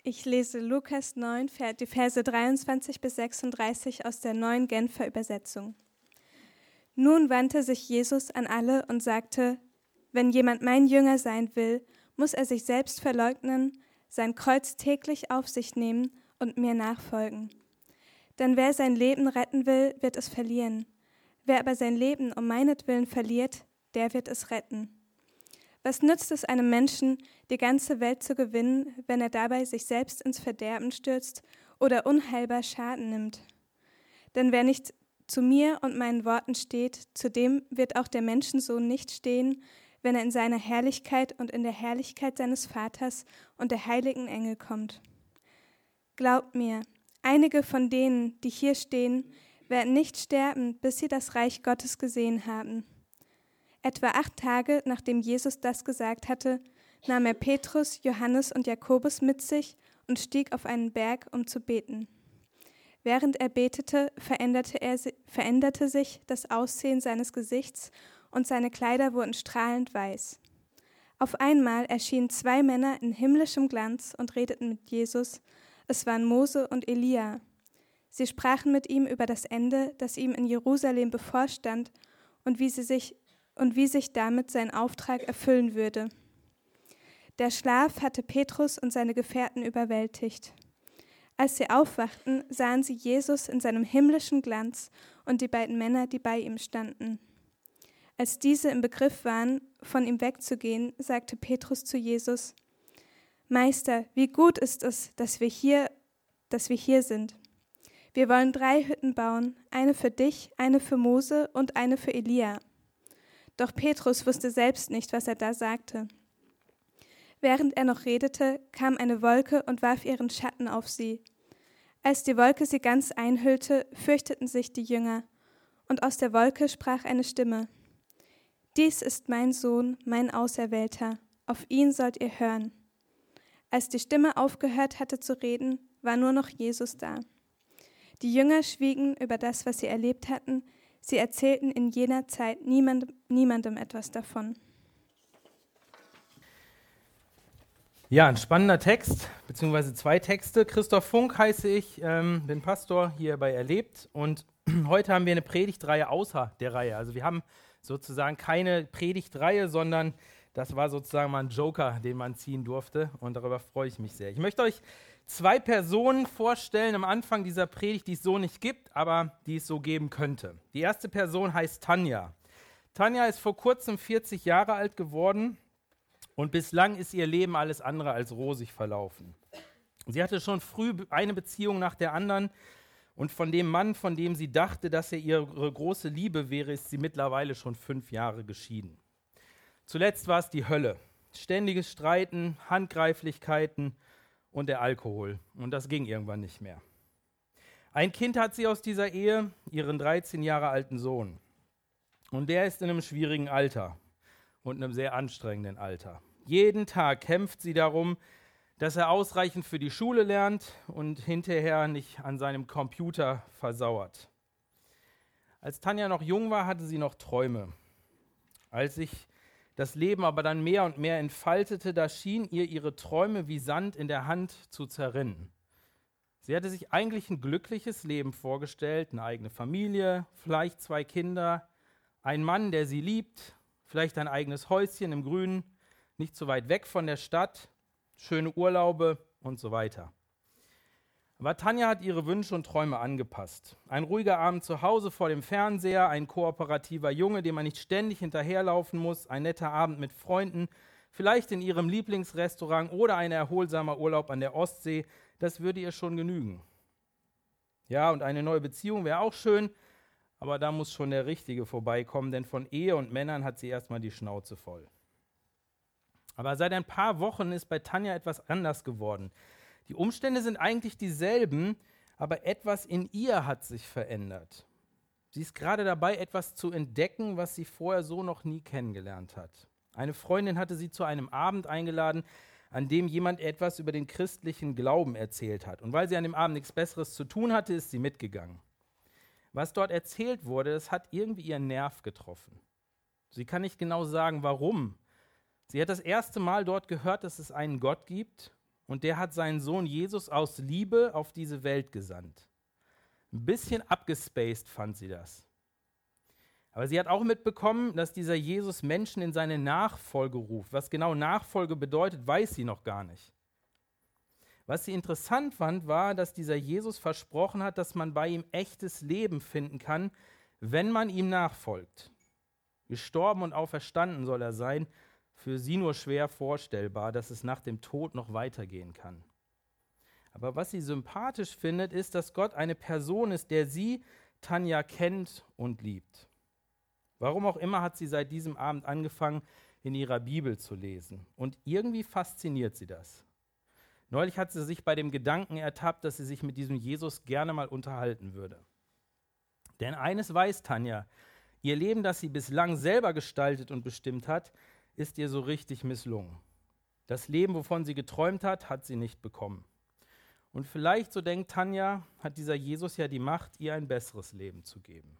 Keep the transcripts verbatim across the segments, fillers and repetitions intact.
Ich lese Lukas neun, die Verse dreiundzwanzig bis sechsunddreißig aus der Neuen Genfer Übersetzung. Nun wandte sich Jesus an alle und sagte: Wenn jemand mein Jünger sein will, muss er sich selbst verleugnen, sein Kreuz täglich auf sich nehmen und mir nachfolgen. Denn wer sein Leben retten will, wird es verlieren. Wer aber sein Leben um meinetwillen verliert, der wird es retten. Was nützt es einem Menschen, die ganze Welt zu gewinnen, wenn er dabei sich selbst ins Verderben stürzt oder unheilbar Schaden nimmt? Denn wer nicht zu mir und meinen Worten steht, zu dem wird auch der Menschensohn nicht stehen, wenn er in seiner Herrlichkeit und in der Herrlichkeit seines Vaters und der heiligen Engel kommt. Glaubt mir, einige von denen, die hier stehen, werden nicht sterben, bis sie das Reich Gottes gesehen haben. Etwa acht Tage, nachdem Jesus das gesagt hatte, nahm er Petrus, Johannes und Jakobus mit sich und stieg auf einen Berg, um zu beten. Während er betete, veränderte, er, veränderte sich das Aussehen seines Gesichts und seine Kleider wurden strahlend weiß. Auf einmal erschienen zwei Männer in himmlischem Glanz und redeten mit Jesus. Es waren Mose und Elia. Sie sprachen mit ihm über das Ende, das ihm in Jerusalem bevorstand und wie sie sich und wie sich damit sein Auftrag erfüllen würde. Der Schlaf hatte Petrus und seine Gefährten überwältigt. Als sie aufwachten, sahen sie Jesus in seinem himmlischen Glanz und die beiden Männer, die bei ihm standen. Als diese im Begriff waren, von ihm wegzugehen, sagte Petrus zu Jesus: Meister, wie gut ist es, dass wir hier, dass wir hier sind. Wir wollen drei Hütten bauen, eine für dich, eine für Mose und eine für Elia. Doch Petrus wusste selbst nicht, was er da sagte. Während er noch redete, kam eine Wolke und warf ihren Schatten auf sie. Als die Wolke sie ganz einhüllte, fürchteten sich die Jünger. Und aus der Wolke sprach eine Stimme: Dies ist mein Sohn, mein Auserwählter, auf ihn sollt ihr hören. Als die Stimme aufgehört hatte zu reden, war nur noch Jesus da. Die Jünger schwiegen über das, was sie erlebt hatten. Sie erzählten in jener Zeit niemandem, niemandem etwas davon. Ja, ein spannender Text, beziehungsweise zwei Texte. Christoph Funk heiße ich, ähm, bin Pastor hier bei Erlebt und heute haben wir eine Predigtreihe außer der Reihe. Also wir haben sozusagen keine Predigtreihe, sondern das war sozusagen mal ein Joker, den man ziehen durfte und darüber freue ich mich sehr. Ich möchte euch zwei Personen vorstellen am Anfang dieser Predigt, die es so nicht gibt, aber die es so geben könnte. Die erste Person heißt Tanja. Tanja ist vor kurzem vierzig Jahre alt geworden und bislang ist ihr Leben alles andere als rosig verlaufen. Sie hatte schon früh eine Beziehung nach der anderen und von dem Mann, von dem sie dachte, dass er ihre große Liebe wäre, ist sie mittlerweile schon fünf Jahre geschieden. Zuletzt war es die Hölle. Ständiges Streiten, Handgreiflichkeiten und der Alkohol. Und das ging irgendwann nicht mehr. Ein Kind hat sie aus dieser Ehe, ihren dreizehn Jahre alten Sohn. Und der ist in einem schwierigen Alter und einem sehr anstrengenden Alter. Jeden Tag kämpft sie darum, dass er ausreichend für die Schule lernt und hinterher nicht an seinem Computer versauert. Als Tanja noch jung war, hatte sie noch Träume. Als sich das Leben aber dann mehr und mehr entfaltete, da schien ihr ihre Träume wie Sand in der Hand zu zerrinnen. Sie hatte sich eigentlich ein glückliches Leben vorgestellt, eine eigene Familie, vielleicht zwei Kinder, einen Mann, der sie liebt, vielleicht ein eigenes Häuschen im Grünen, nicht so weit weg von der Stadt, schöne Urlaube und so weiter. Aber Tanja hat ihre Wünsche und Träume angepasst. Ein ruhiger Abend zu Hause vor dem Fernseher, ein kooperativer Junge, dem man nicht ständig hinterherlaufen muss, ein netter Abend mit Freunden, vielleicht in ihrem Lieblingsrestaurant oder ein erholsamer Urlaub an der Ostsee, das würde ihr schon genügen. Ja, und eine neue Beziehung wäre auch schön, aber da muss schon der Richtige vorbeikommen, denn von Ehe und Männern hat sie erstmal die Schnauze voll. Aber seit ein paar Wochen ist bei Tanja etwas anders geworden. Die Umstände sind eigentlich dieselben, aber etwas in ihr hat sich verändert. Sie ist gerade dabei, etwas zu entdecken, was sie vorher so noch nie kennengelernt hat. Eine Freundin hatte sie zu einem Abend eingeladen, an dem jemand etwas über den christlichen Glauben erzählt hat. Und weil sie an dem Abend nichts Besseres zu tun hatte, ist sie mitgegangen. Was dort erzählt wurde, das hat irgendwie ihren Nerv getroffen. Sie kann nicht genau sagen, warum. Sie hat das erste Mal dort gehört, dass es einen Gott gibt und der hat seinen Sohn Jesus aus Liebe auf diese Welt gesandt. Ein bisschen abgespaced fand sie das. Aber sie hat auch mitbekommen, dass dieser Jesus Menschen in seine Nachfolge ruft. Was genau Nachfolge bedeutet, weiß sie noch gar nicht. Was sie interessant fand, war, dass dieser Jesus versprochen hat, dass man bei ihm echtes Leben finden kann, wenn man ihm nachfolgt. Gestorben und auferstanden soll er sein, für sie nur schwer vorstellbar, dass es nach dem Tod noch weitergehen kann. Aber was sie sympathisch findet, ist, dass Gott eine Person ist, der sie, Tanja, kennt und liebt. Warum auch immer hat sie seit diesem Abend angefangen, in ihrer Bibel zu lesen. Und irgendwie fasziniert sie das. Neulich hat sie sich bei dem Gedanken ertappt, dass sie sich mit diesem Jesus gerne mal unterhalten würde. Denn eines weiß Tanja, ihr Leben, das sie bislang selber gestaltet und bestimmt hat, ist ihr so richtig misslungen. Das Leben, wovon sie geträumt hat, hat sie nicht bekommen. Und vielleicht, so denkt Tanja, hat dieser Jesus ja die Macht, ihr ein besseres Leben zu geben.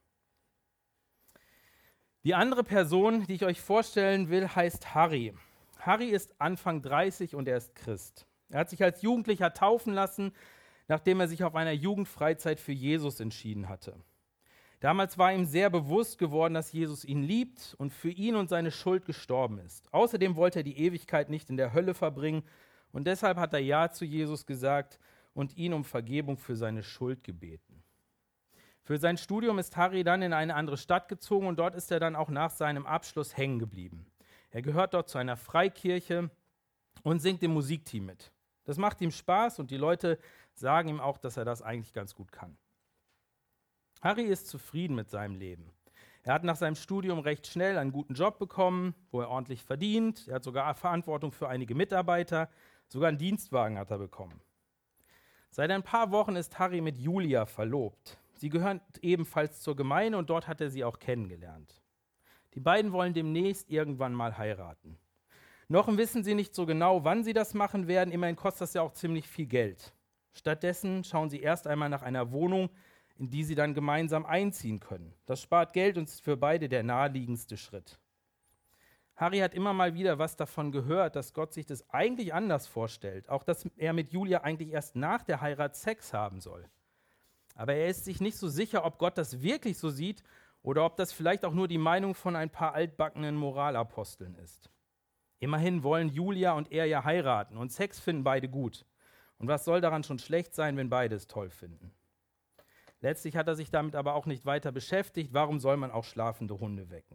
Die andere Person, die ich euch vorstellen will, heißt Harry. Harry ist Anfang dreißig und er ist Christ. Er hat sich als Jugendlicher taufen lassen, nachdem er sich auf einer Jugendfreizeit für Jesus entschieden hatte. Damals war ihm sehr bewusst geworden, dass Jesus ihn liebt und für ihn und seine Schuld gestorben ist. Außerdem wollte er die Ewigkeit nicht in der Hölle verbringen und deshalb hat er Ja zu Jesus gesagt und ihn um Vergebung für seine Schuld gebeten. Für sein Studium ist Harry dann in eine andere Stadt gezogen und dort ist er dann auch nach seinem Abschluss hängen geblieben. Er gehört dort zu einer Freikirche und singt im Musikteam mit. Das macht ihm Spaß und die Leute sagen ihm auch, dass er das eigentlich ganz gut kann. Harry ist zufrieden mit seinem Leben. Er hat nach seinem Studium recht schnell einen guten Job bekommen, wo er ordentlich verdient. Er hat sogar Verantwortung für einige Mitarbeiter. Sogar einen Dienstwagen hat er bekommen. Seit ein paar Wochen ist Harry mit Julia verlobt. Sie gehören ebenfalls zur Gemeinde und dort hat er sie auch kennengelernt. Die beiden wollen demnächst irgendwann mal heiraten. Noch wissen sie nicht so genau, wann sie das machen werden. Immerhin kostet das ja auch ziemlich viel Geld. Stattdessen schauen sie erst einmal nach einer Wohnung, in die sie dann gemeinsam einziehen können. Das spart Geld und ist für beide der naheliegendste Schritt. Harry hat immer mal wieder was davon gehört, dass Gott sich das eigentlich anders vorstellt. Auch, dass er mit Julia eigentlich erst nach der Heirat Sex haben soll. Aber er ist sich nicht so sicher, ob Gott das wirklich so sieht oder ob das vielleicht auch nur die Meinung von ein paar altbackenen Moralaposteln ist. Immerhin wollen Julia und er ja heiraten und Sex finden beide gut. Und was soll daran schon schlecht sein, wenn beide es toll finden? Letztlich hat er sich damit aber auch nicht weiter beschäftigt. Warum soll man auch schlafende Hunde wecken?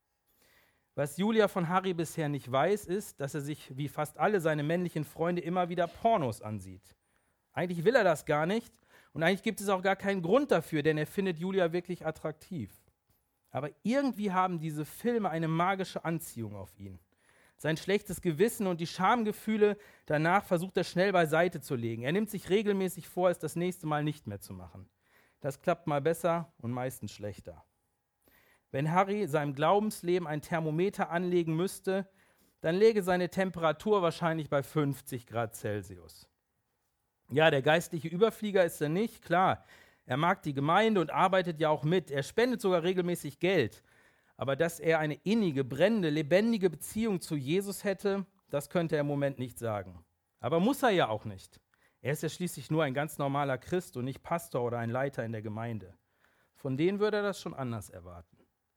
Was Julia von Harry bisher nicht weiß, ist, dass er sich wie fast alle seine männlichen Freunde immer wieder Pornos ansieht. Eigentlich will er das gar nicht und eigentlich gibt es auch gar keinen Grund dafür, denn er findet Julia wirklich attraktiv. Aber irgendwie haben diese Filme eine magische Anziehung auf ihn. Sein schlechtes Gewissen und die Schamgefühle danach versucht er schnell beiseite zu legen. Er nimmt sich regelmäßig vor, es das nächste Mal nicht mehr zu machen. Das klappt mal besser und meistens schlechter. Wenn Harry seinem Glaubensleben ein Thermometer anlegen müsste, dann läge seine Temperatur wahrscheinlich bei fünfzig Grad Celsius. Ja, der geistliche Überflieger ist er nicht, klar. Er mag die Gemeinde und arbeitet ja auch mit. Er spendet sogar regelmäßig Geld. Aber dass er eine innige, brennende, lebendige Beziehung zu Jesus hätte, das könnte er im Moment nicht sagen. Aber muss er ja auch nicht. Er ist ja schließlich nur ein ganz normaler Christ und nicht Pastor oder ein Leiter in der Gemeinde. Von denen würde er das schon anders erwarten.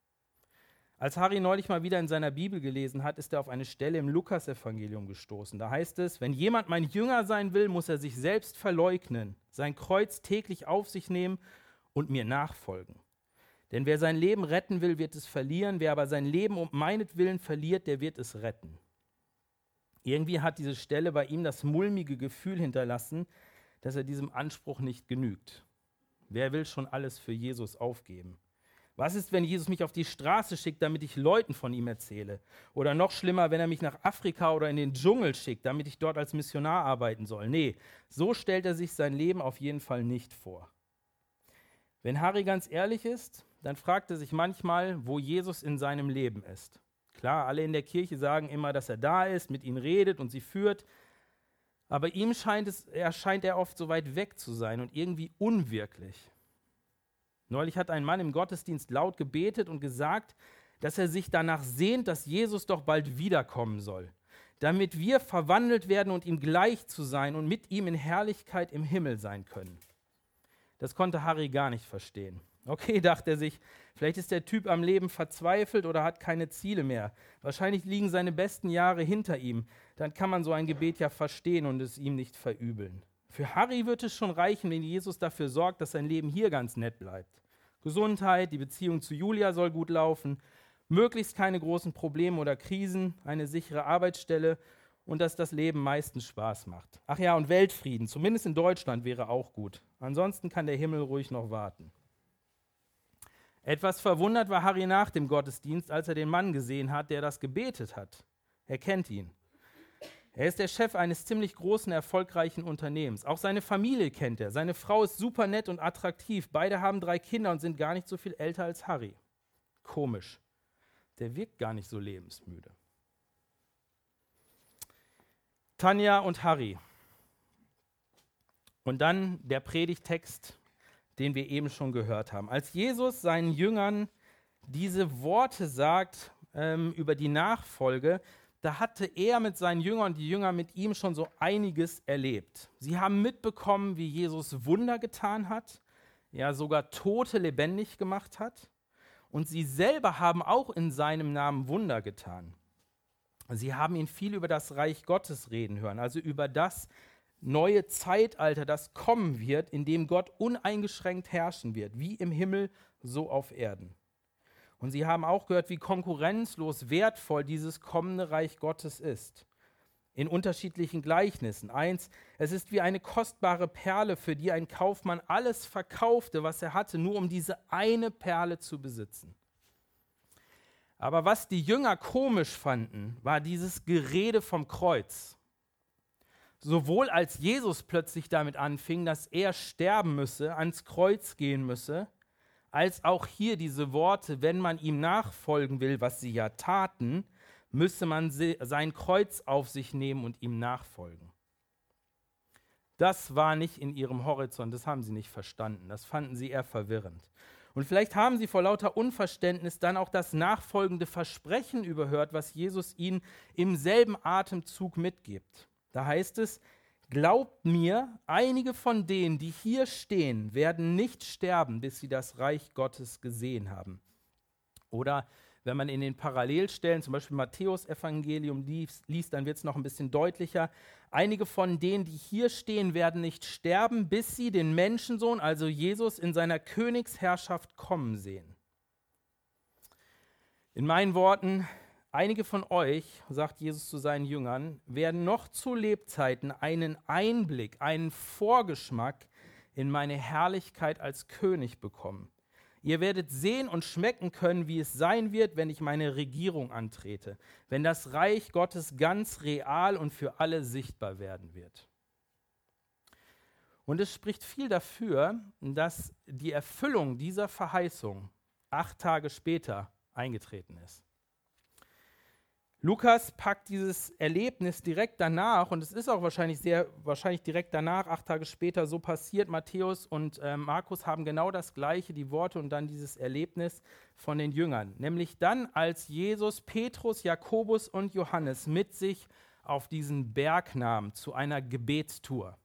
Als Harry neulich mal wieder in seiner Bibel gelesen hat, ist er auf eine Stelle im Lukasevangelium gestoßen. Da heißt es, wenn jemand mein Jünger sein will, muss er sich selbst verleugnen, sein Kreuz täglich auf sich nehmen und mir nachfolgen. Denn wer sein Leben retten will, wird es verlieren. Wer aber sein Leben um meinetwillen verliert, der wird es retten. Irgendwie hat diese Stelle bei ihm das mulmige Gefühl hinterlassen, dass er diesem Anspruch nicht genügt. Wer will schon alles für Jesus aufgeben? Was ist, wenn Jesus mich auf die Straße schickt, damit ich Leuten von ihm erzähle? Oder noch schlimmer, wenn er mich nach Afrika oder in den Dschungel schickt, damit ich dort als Missionar arbeiten soll? Nee, so stellt er sich sein Leben auf jeden Fall nicht vor. Wenn Harry ganz ehrlich ist, dann fragt er sich manchmal, wo Jesus in seinem Leben ist. Klar, alle in der Kirche sagen immer, dass er da ist, mit ihnen redet und sie führt, aber ihm scheint es, erscheint er oft so weit weg zu sein und irgendwie unwirklich. Neulich hat ein Mann im Gottesdienst laut gebetet und gesagt, dass er sich danach sehnt, dass Jesus doch bald wiederkommen soll. damit wir verwandelt werden und ihm gleich zu sein und mit ihm in Herrlichkeit im Himmel sein können. Das konnte Harry gar nicht verstehen. Okay, dachte er sich, vielleicht ist der Typ am Leben verzweifelt oder hat keine Ziele mehr. Wahrscheinlich liegen seine besten Jahre hinter ihm. Dann kann man so ein Gebet ja verstehen und es ihm nicht verübeln. Für Harry wird es schon reichen, wenn Jesus dafür sorgt, dass sein Leben hier ganz nett bleibt. Gesundheit, die Beziehung zu Julia soll gut laufen, möglichst keine großen Probleme oder Krisen, eine sichere Arbeitsstelle und dass das Leben meistens Spaß macht. Ach ja, und Weltfrieden, zumindest in Deutschland, wäre auch gut. Ansonsten kann der Himmel ruhig noch warten. Etwas verwundert war Harry nach dem Gottesdienst, als er den Mann gesehen hat, der das gebetet hat. Er kennt ihn. Er ist der Chef eines ziemlich großen, erfolgreichen Unternehmens. Auch seine Familie kennt er. Seine Frau ist super nett und attraktiv. Beide haben drei Kinder und sind gar nicht so viel älter als Harry. Komisch. Der wirkt gar nicht so lebensmüde. Tanja und Harry. Und dann der Predigttext, den wir eben schon gehört haben. Als Jesus seinen Jüngern diese Worte sagt ähm, über die Nachfolge, da hatte er mit seinen Jüngern und die Jünger mit ihm schon so einiges erlebt. Sie haben mitbekommen, wie Jesus Wunder getan hat, ja sogar Tote lebendig gemacht hat. Und sie selber haben auch in seinem Namen Wunder getan. Sie haben ihn viel über das Reich Gottes reden hören, also über das neue Zeitalter, das kommen wird, in dem Gott uneingeschränkt herrschen wird, wie im Himmel, so auf Erden. Und sie haben auch gehört, wie konkurrenzlos wertvoll dieses kommende Reich Gottes ist. In unterschiedlichen Gleichnissen. Eins, es ist wie eine kostbare Perle, für die ein Kaufmann alles verkaufte, was er hatte, nur um diese eine Perle zu besitzen. Aber was die Jünger komisch fanden, war dieses Gerede vom Kreuz. Sowohl als Jesus plötzlich damit anfing, dass er sterben müsse, ans Kreuz gehen müsse, als auch hier diese Worte, wenn man ihm nachfolgen will, was sie ja taten, müsse man sein Kreuz auf sich nehmen und ihm nachfolgen. Das war nicht in ihrem Horizont, das haben sie nicht verstanden, das fanden sie eher verwirrend. Und vielleicht haben sie vor lauter Unverständnis dann auch das nachfolgende Versprechen überhört, was Jesus ihnen im selben Atemzug mitgibt. Da heißt es, glaubt mir, einige von denen, die hier stehen, werden nicht sterben, bis sie das Reich Gottes gesehen haben. Oder wenn man in den Parallelstellen, zum Beispiel Matthäus-Evangelium liest, liest, dann wird es noch ein bisschen deutlicher. Einige von denen, die hier stehen, werden nicht sterben, bis sie den Menschensohn, also Jesus, in seiner Königsherrschaft kommen sehen. In meinen Worten, einige von euch, sagt Jesus zu seinen Jüngern, werden noch zu Lebzeiten einen Einblick, einen Vorgeschmack in meine Herrlichkeit als König bekommen. Ihr werdet sehen und schmecken können, wie es sein wird, wenn ich meine Regierung antrete, wenn das Reich Gottes ganz real und für alle sichtbar werden wird. Und es spricht viel dafür, dass die Erfüllung dieser Verheißung acht Tage später eingetreten ist. Lukas packt dieses Erlebnis direkt danach, und es ist auch wahrscheinlich sehr wahrscheinlich direkt danach, acht Tage später, so passiert. Matthäus und äh, Markus haben genau das Gleiche, die Worte und dann dieses Erlebnis von den Jüngern. Nämlich dann, als Jesus Petrus, Jakobus und Johannes mit sich auf diesen Berg nahm zu einer Gebetstour.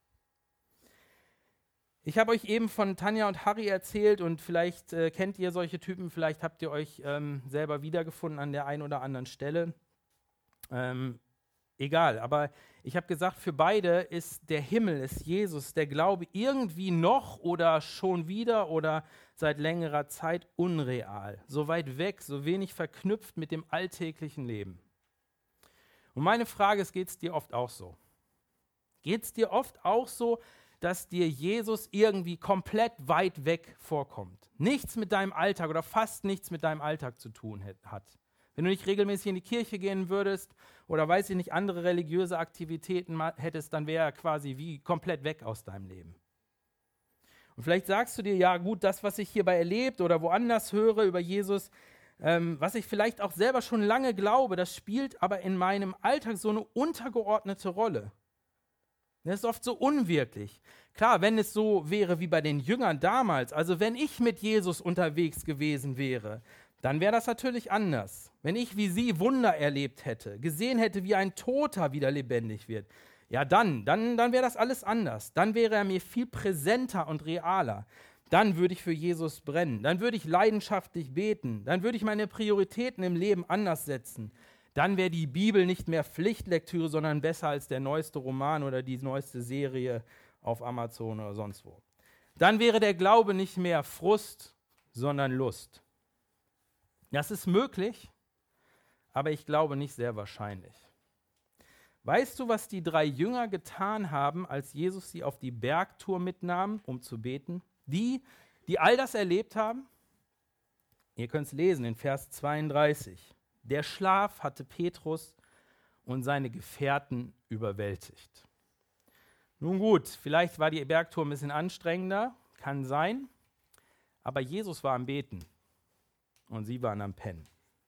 Ich habe euch eben von Tanja und Harry erzählt und vielleicht äh, kennt ihr solche Typen, vielleicht habt ihr euch ähm, selber wiedergefunden an der einen oder anderen Stelle. Ähm, egal, aber ich habe gesagt, für beide ist der Himmel, ist Jesus, der Glaube irgendwie noch oder schon wieder oder seit längerer Zeit unreal, so weit weg, so wenig verknüpft mit dem alltäglichen Leben. Und meine Frage ist, geht es dir oft auch so? Geht es dir oft auch so, dass dir Jesus irgendwie komplett weit weg vorkommt? Nichts mit deinem Alltag oder fast nichts mit deinem Alltag zu tun hat. Wenn du nicht regelmäßig in die Kirche gehen würdest oder, weiß ich nicht, andere religiöse Aktivitäten hättest, dann wäre er quasi wie komplett weg aus deinem Leben. Und vielleicht sagst du dir, ja gut, das, was ich hierbei erlebt oder woanders höre über Jesus, ähm, was ich vielleicht auch selber schon lange glaube, das spielt aber in meinem Alltag so eine untergeordnete Rolle. Das ist oft so unwirklich. Klar, wenn es so wäre wie bei den Jüngern damals, also wenn ich mit Jesus unterwegs gewesen wäre, dann wäre das natürlich anders. Wenn ich wie sie Wunder erlebt hätte, gesehen hätte, wie ein Toter wieder lebendig wird, ja dann, dann, dann wäre das alles anders. Dann wäre er mir viel präsenter und realer. Dann würde ich für Jesus brennen. Dann würde ich leidenschaftlich beten. Dann würde ich meine Prioritäten im Leben anders setzen. Dann wäre die Bibel nicht mehr Pflichtlektüre, sondern besser als der neueste Roman oder die neueste Serie auf Amazon oder sonst wo. Dann wäre der Glaube nicht mehr Frust, sondern Lust. Das ist möglich, aber ich glaube nicht sehr wahrscheinlich. Weißt du, was die drei Jünger getan haben, als Jesus sie auf die Bergtour mitnahm, um zu beten? Die, die all das erlebt haben? Ihr könnt es lesen in Vers zweiunddreißig. Der Schlaf hatte Petrus und seine Gefährten überwältigt. Nun gut, vielleicht war die Bergtour ein bisschen anstrengender, kann sein, aber Jesus war am Beten und sie waren am Pennen.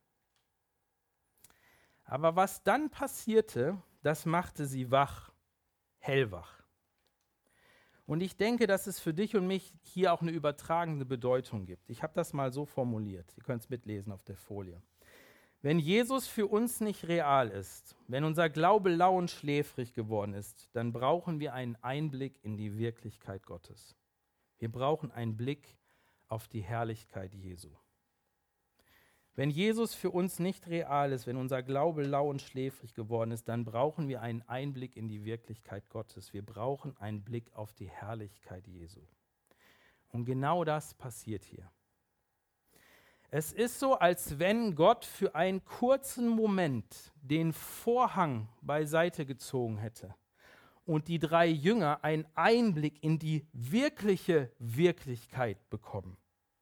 Aber was dann passierte, das machte sie wach, hellwach. Und ich denke, dass es für dich und mich hier auch eine übertragende Bedeutung gibt. Ich habe das mal so formuliert, ihr könnt es mitlesen auf der Folie. Wenn Jesus für uns nicht real ist, wenn unser Glaube lau und schläfrig geworden ist, dann brauchen wir einen Einblick in die Wirklichkeit Gottes. Wir brauchen einen Blick auf die Herrlichkeit Jesu. Wenn Jesus für uns nicht real ist, wenn unser Glaube lau und schläfrig geworden ist, dann brauchen wir einen Einblick in die Wirklichkeit Gottes. Wir brauchen einen Blick auf die Herrlichkeit Jesu. Und genau das passiert hier. Es ist so, als wenn Gott für einen kurzen Moment den Vorhang beiseite gezogen hätte und die drei Jünger einen Einblick in die wirkliche Wirklichkeit bekommen.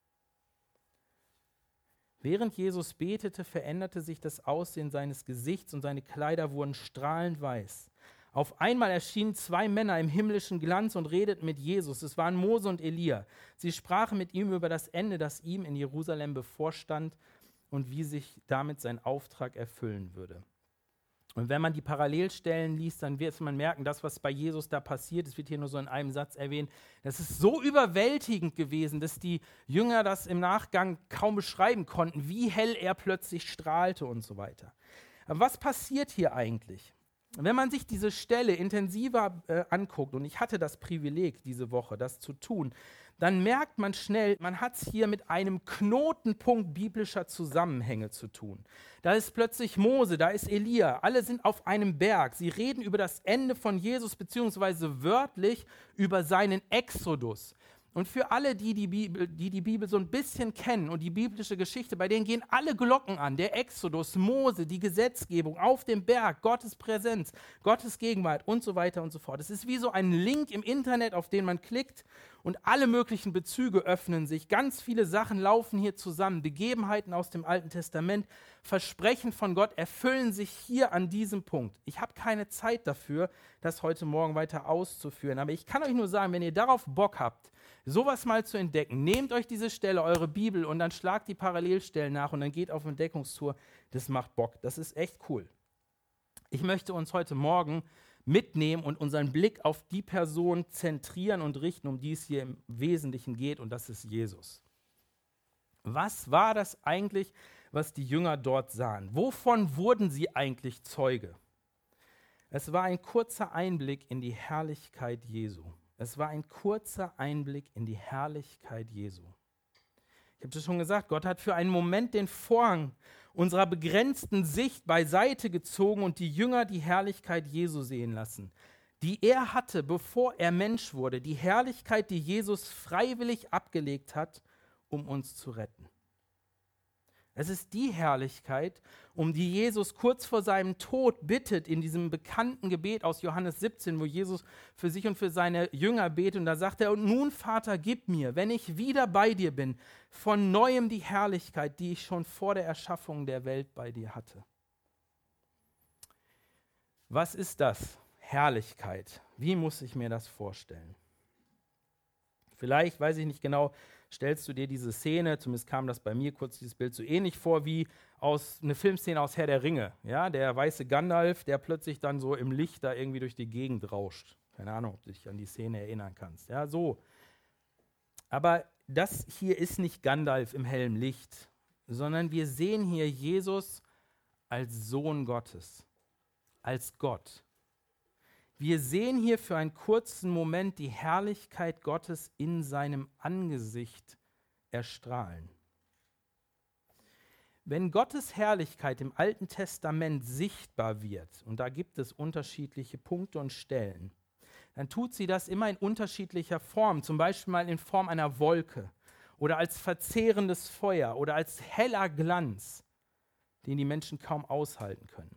Während Jesus betete, veränderte sich das Aussehen seines Gesichts und seine Kleider wurden strahlend weiß. Auf einmal erschienen zwei Männer im himmlischen Glanz und redeten mit Jesus. Es waren Mose und Elia. Sie sprachen mit ihm über das Ende, das ihm in Jerusalem bevorstand und wie sich damit sein Auftrag erfüllen würde. Und wenn man die Parallelstellen liest, dann wird man merken, das, was bei Jesus da passiert, es wird hier nur so in einem Satz erwähnt, das ist so überwältigend gewesen, dass die Jünger das im Nachgang kaum beschreiben konnten, wie hell er plötzlich strahlte und so weiter. Aber was passiert hier eigentlich? Wenn man sich diese Stelle intensiver äh, anguckt, und ich hatte das Privileg diese Woche, das zu tun, dann merkt man schnell, man hat es hier mit einem Knotenpunkt biblischer Zusammenhänge zu tun. Da ist plötzlich Mose, da ist Elia, alle sind auf einem Berg. Sie reden über das Ende von Jesus, beziehungsweise wörtlich über seinen Exodus. Und für alle, die die Bibel, die die Bibel so ein bisschen kennen und die biblische Geschichte, bei denen gehen alle Glocken an. Der Exodus, Mose, die Gesetzgebung auf dem Berg, Gottes Präsenz, Gottes Gegenwart und so weiter und so fort. Es ist wie so ein Link im Internet, auf den man klickt und alle möglichen Bezüge öffnen sich. Ganz viele Sachen laufen hier zusammen. Begebenheiten aus dem Alten Testament, Versprechen von Gott erfüllen sich hier an diesem Punkt. Ich habe keine Zeit dafür, das heute Morgen weiter auszuführen. Aber ich kann euch nur sagen, wenn ihr darauf Bock habt, sowas mal zu entdecken, nehmt euch diese Stelle, eure Bibel, und dann schlagt die Parallelstellen nach und dann geht auf Entdeckungstour. Das macht Bock. Das ist echt cool. Ich möchte uns heute Morgen mitnehmen und unseren Blick auf die Person zentrieren und richten, um die es hier im Wesentlichen geht, und das ist Jesus. Was war das eigentlich, was die Jünger dort sahen? Wovon wurden sie eigentlich Zeuge? Es war ein kurzer Einblick in die Herrlichkeit Jesu. Es war ein kurzer Einblick in die Herrlichkeit Jesu. Ich habe es schon gesagt, Gott hat für einen Moment den Vorhang unserer begrenzten Sicht beiseite gezogen und die Jünger die Herrlichkeit Jesu sehen lassen, die er hatte, bevor er Mensch wurde, die Herrlichkeit, die Jesus freiwillig abgelegt hat, um uns zu retten. Es ist die Herrlichkeit, um die Jesus kurz vor seinem Tod bittet in diesem bekannten Gebet aus Johannes siebzehn, wo Jesus für sich und für seine Jünger betet. Und da sagt er, und nun, Vater, gib mir, wenn ich wieder bei dir bin, von Neuem die Herrlichkeit, die ich schon vor der Erschaffung der Welt bei dir hatte. Was ist das? Herrlichkeit. Wie muss ich mir das vorstellen? Vielleicht, weiß ich nicht genau, stellst du dir diese Szene, zumindest kam das bei mir kurz dieses Bild so ähnlich vor wie aus eine Filmszene aus Herr der Ringe. Ja, der weiße Gandalf, der plötzlich dann so im Licht da irgendwie durch die Gegend rauscht. Keine Ahnung, ob du dich an die Szene erinnern kannst. Ja, so. Aber das hier ist nicht Gandalf im hellen Licht, sondern wir sehen hier Jesus als Sohn Gottes, als Gott. Wir sehen hier für einen kurzen Moment die Herrlichkeit Gottes in seinem Angesicht erstrahlen. Wenn Gottes Herrlichkeit im Alten Testament sichtbar wird, und da gibt es unterschiedliche Punkte und Stellen, dann tut sie das immer in unterschiedlicher Form, zum Beispiel mal in Form einer Wolke oder als verzehrendes Feuer oder als heller Glanz, den die Menschen kaum aushalten können.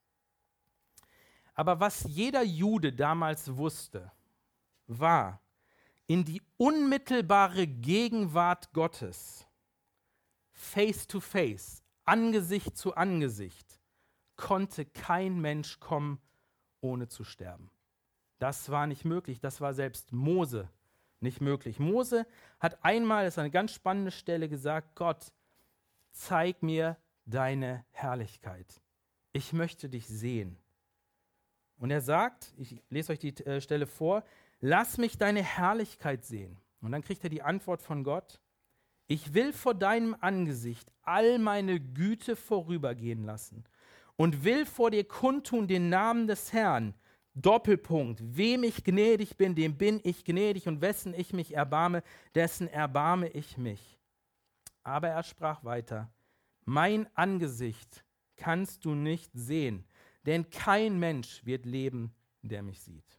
Aber was jeder Jude damals wusste, war, in die unmittelbare Gegenwart Gottes, face to face, Angesicht zu Angesicht, konnte kein Mensch kommen, ohne zu sterben. Das war nicht möglich, das war selbst Mose nicht möglich. Mose hat einmal, das ist eine ganz spannende Stelle, gesagt, Gott, zeig mir deine Herrlichkeit. Ich möchte dich sehen. Und er sagt, ich lese euch die äh, Stelle vor, lass mich deine Herrlichkeit sehen. Und dann kriegt er die Antwort von Gott, ich will vor deinem Angesicht all meine Güte vorübergehen lassen und will vor dir kundtun den Namen des Herrn. Doppelpunkt, wem ich gnädig bin, dem bin ich gnädig und wessen ich mich erbarme, dessen erbarme ich mich. Aber er sprach weiter, mein Angesicht kannst du nicht sehen, denn kein Mensch wird leben, der mich sieht.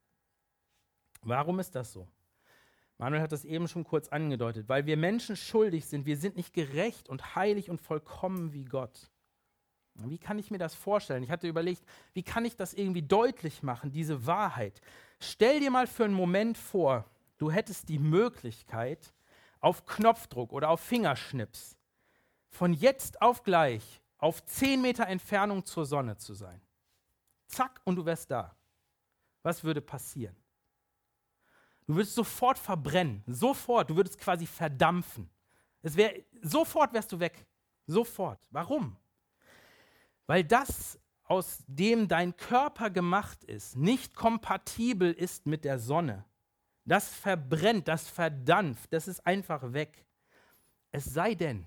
Warum ist das so? Manuel hat das eben schon kurz angedeutet, weil wir Menschen schuldig sind, wir sind nicht gerecht und heilig und vollkommen wie Gott. Wie kann ich mir das vorstellen? Ich hatte überlegt, wie kann ich das irgendwie deutlich machen, diese Wahrheit? Stell dir mal für einen Moment vor, du hättest die Möglichkeit, auf Knopfdruck oder auf Fingerschnips von jetzt auf gleich auf zehn Meter Entfernung zur Sonne zu sein. Zack, und du wärst da. Was würde passieren? Du würdest sofort verbrennen, sofort, du würdest quasi verdampfen. Es wär, sofort wärst du weg, sofort. Warum? Weil das, aus dem dein Körper gemacht ist, nicht kompatibel ist mit der Sonne. Das verbrennt, das verdampft, das ist einfach weg. Es sei denn,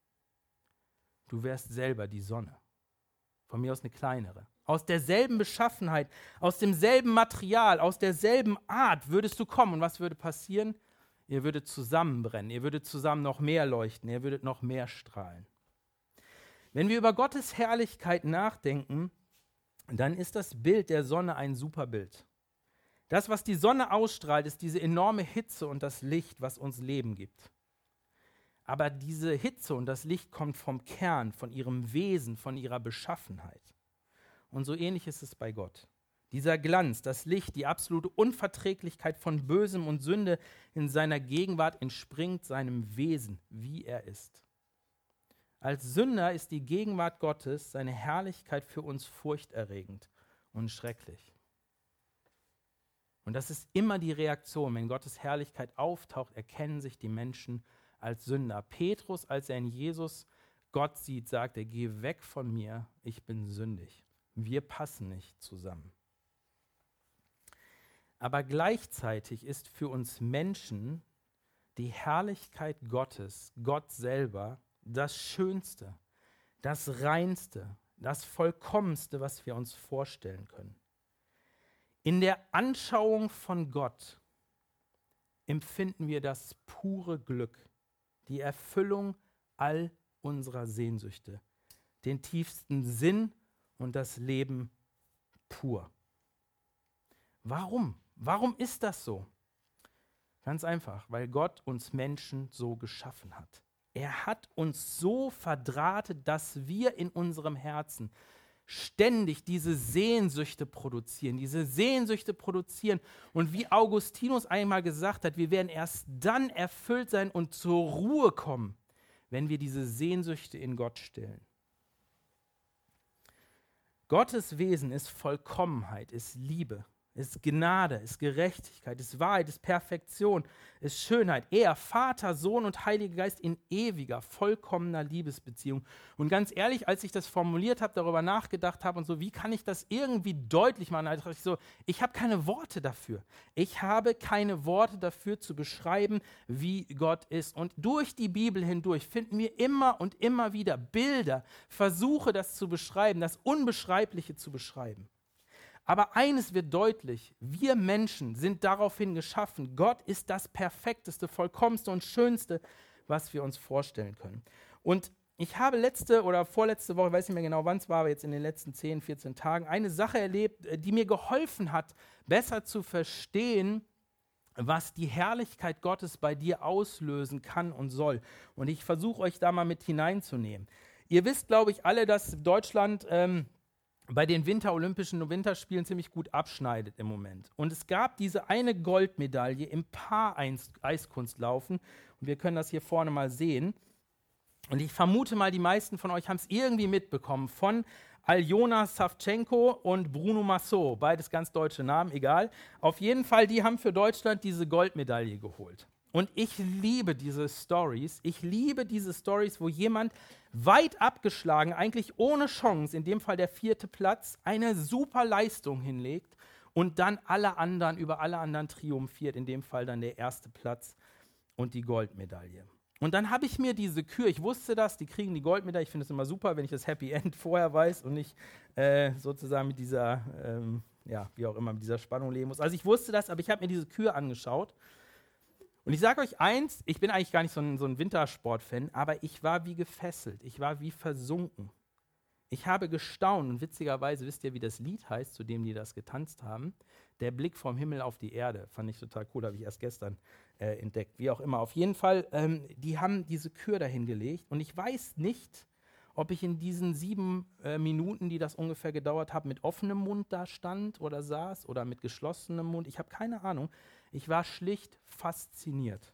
du wärst selber die Sonne. Von mir aus eine kleinere. Aus derselben Beschaffenheit, aus demselben Material, aus derselben Art würdest du kommen. Und was würde passieren? Ihr würdet zusammenbrennen, ihr würdet zusammen noch mehr leuchten, ihr würdet noch mehr strahlen. Wenn wir über Gottes Herrlichkeit nachdenken, dann ist das Bild der Sonne ein super Bild. Das, was die Sonne ausstrahlt, ist diese enorme Hitze und das Licht, was uns Leben gibt. Aber diese Hitze und das Licht kommt vom Kern, von ihrem Wesen, von ihrer Beschaffenheit. Und so ähnlich ist es bei Gott. Dieser Glanz, das Licht, die absolute Unverträglichkeit von Bösem und Sünde in seiner Gegenwart entspringt seinem Wesen, wie er ist. Als Sünder ist die Gegenwart Gottes, seine Herrlichkeit für uns furchterregend und schrecklich. Und das ist immer die Reaktion, wenn Gottes Herrlichkeit auftaucht, erkennen sich die Menschen als Sünder. Petrus, als er in Jesus Gott sieht, sagt er, geh weg von mir, ich bin sündig. Wir passen nicht zusammen. Aber gleichzeitig ist für uns Menschen die Herrlichkeit Gottes, Gott selber, das Schönste, das Reinste, das Vollkommenste, was wir uns vorstellen können. In der Anschauung von Gott empfinden wir das pure Glück, die Erfüllung all unserer Sehnsüchte, den tiefsten Sinn und das Leben pur. Warum? Warum ist das so? Ganz einfach, weil Gott uns Menschen so geschaffen hat. Er hat uns so verdrahtet, dass wir in unserem Herzen ständig diese Sehnsüchte produzieren, diese Sehnsüchte produzieren. Und wie Augustinus einmal gesagt hat, wir werden erst dann erfüllt sein und zur Ruhe kommen, wenn wir diese Sehnsüchte in Gott stillen. Gottes Wesen ist Vollkommenheit, ist Liebe, ist Gnade, ist Gerechtigkeit, ist Wahrheit, ist Perfektion, ist Schönheit. Er, Vater, Sohn und Heiliger Geist in ewiger, vollkommener Liebesbeziehung. Und ganz ehrlich, als ich das formuliert habe, darüber nachgedacht habe und so, wie kann ich das irgendwie deutlich machen, da dachte ich so, ich habe keine Worte dafür. Ich habe keine Worte dafür zu beschreiben, wie Gott ist. Und durch die Bibel hindurch finden wir immer und immer wieder Bilder, Versuche, das zu beschreiben, das Unbeschreibliche zu beschreiben. Aber eines wird deutlich, wir Menschen sind daraufhin geschaffen. Gott ist das Perfekteste, Vollkommenste und Schönste, was wir uns vorstellen können. Und ich habe letzte oder vorletzte Woche, ich weiß nicht mehr genau, wann es war, aber jetzt in den letzten zehn, vierzehn Tagen, eine Sache erlebt, die mir geholfen hat, besser zu verstehen, was die Herrlichkeit Gottes bei dir auslösen kann und soll. Und ich versuche euch da mal mit hineinzunehmen. Ihr wisst, glaube ich, alle, dass Deutschland ähm, bei den Winterolympischen Winterspielen ziemlich gut abschneidet im Moment. Und es gab diese eine Goldmedaille im Paar-Eiskunstlaufen. Und wir können das hier vorne mal sehen. Und ich vermute mal, die meisten von euch haben es irgendwie mitbekommen. Von Aljona Savchenko und Bruno Massot. Beides ganz deutsche Namen, egal. Auf jeden Fall, die haben für Deutschland diese Goldmedaille geholt. Und ich liebe diese Stories. Ich liebe diese Stories, wo jemand weit abgeschlagen, eigentlich ohne Chance, in dem Fall der vierte Platz, eine super Leistung hinlegt und dann alle anderen, über alle anderen triumphiert, in dem Fall dann der erste Platz und die Goldmedaille. Und dann habe ich mir diese Kühe, ich wusste das, die kriegen die Goldmedaille, ich finde es immer super, wenn ich das Happy End vorher weiß und nicht äh, sozusagen mit dieser, ähm, ja, wie auch immer, mit dieser Spannung leben muss. Also ich wusste das, aber ich habe mir diese Kühe angeschaut. Und ich sage euch eins, ich bin eigentlich gar nicht so ein, so ein Wintersport-Fan, aber ich war wie gefesselt, ich war wie versunken. Ich habe gestaunt und witzigerweise, wisst ihr, wie das Lied heißt, zu dem die das getanzt haben? Der Blick vom Himmel auf die Erde, fand ich total cool, habe ich erst gestern äh, entdeckt, wie auch immer. Auf jeden Fall, ähm, die haben diese Kür dahin gelegt und ich weiß nicht, ob ich in diesen sieben äh, Minuten, die das ungefähr gedauert hat, mit offenem Mund da stand oder saß oder mit geschlossenem Mund, ich habe keine Ahnung. Ich war schlicht fasziniert.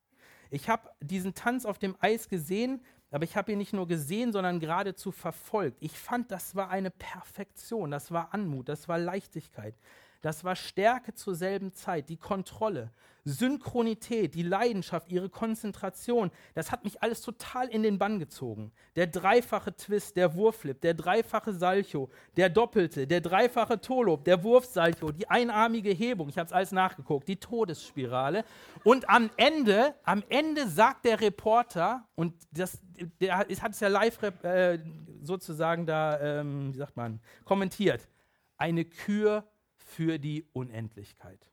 Ich habe diesen Tanz auf dem Eis gesehen, aber ich habe ihn nicht nur gesehen, sondern geradezu verfolgt. Ich fand, das war eine Perfektion, das war Anmut, das war Leichtigkeit, das war Stärke zur selben Zeit, die Kontrolle, Synchronität, die Leidenschaft, ihre Konzentration. Das hat mich alles total in den Bann gezogen. Der dreifache Twist, der Wurfflip, der dreifache Salcho, der doppelte, der dreifache Tolop, der Wurfsalcho, die einarmige Hebung, ich habe es alles nachgeguckt, die Todesspirale. Und am Ende, am Ende sagt der Reporter, und das, der hat es ja live äh, sozusagen da, ähm, wie sagt man, kommentiert, eine Kür für die Unendlichkeit.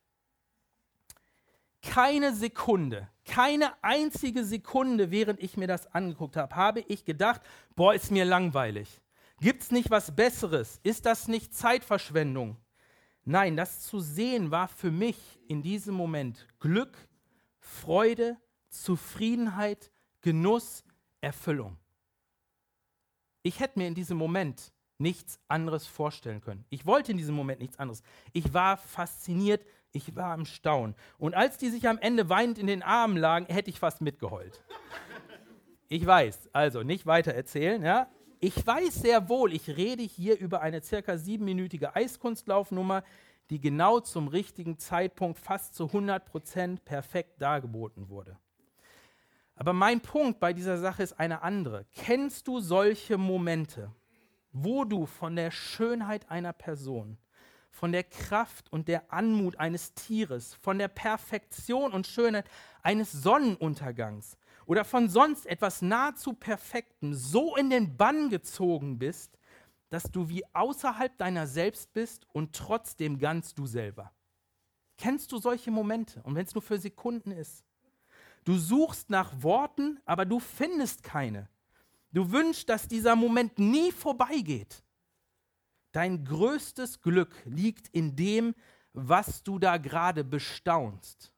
Keine Sekunde, keine einzige Sekunde, während ich mir das angeguckt habe, habe ich gedacht, boah, ist mir langweilig. Gibt's nicht was Besseres? Ist das nicht Zeitverschwendung? Nein, das zu sehen war für mich in diesem Moment Glück, Freude, Zufriedenheit, Genuss, Erfüllung. Ich hätte mir in diesem Moment nichts anderes vorstellen können. Ich wollte in diesem Moment nichts anderes. Ich war fasziniert, ich war im Staunen. Und als die sich am Ende weinend in den Armen lagen, hätte ich fast mitgeheult. Ich weiß, also nicht weiter erzählen, ja. Ich weiß sehr wohl, ich rede hier über eine circa siebenminütige Eiskunstlaufnummer, die genau zum richtigen Zeitpunkt fast zu hundert Prozent perfekt dargeboten wurde. Aber mein Punkt bei dieser Sache ist eine andere. Kennst du solche Momente, wo du von der Schönheit einer Person, von der Kraft und der Anmut eines Tieres, von der Perfektion und Schönheit eines Sonnenuntergangs oder von sonst etwas nahezu Perfektem so in den Bann gezogen bist, dass du wie außerhalb deiner selbst bist und trotzdem ganz du selber? Kennst du solche Momente? Und wenn es nur für Sekunden ist. Du suchst nach Worten, aber du findest keine. Du wünschst, dass dieser Moment nie vorbeigeht. Dein größtes Glück liegt in dem, was du da gerade bestaunst.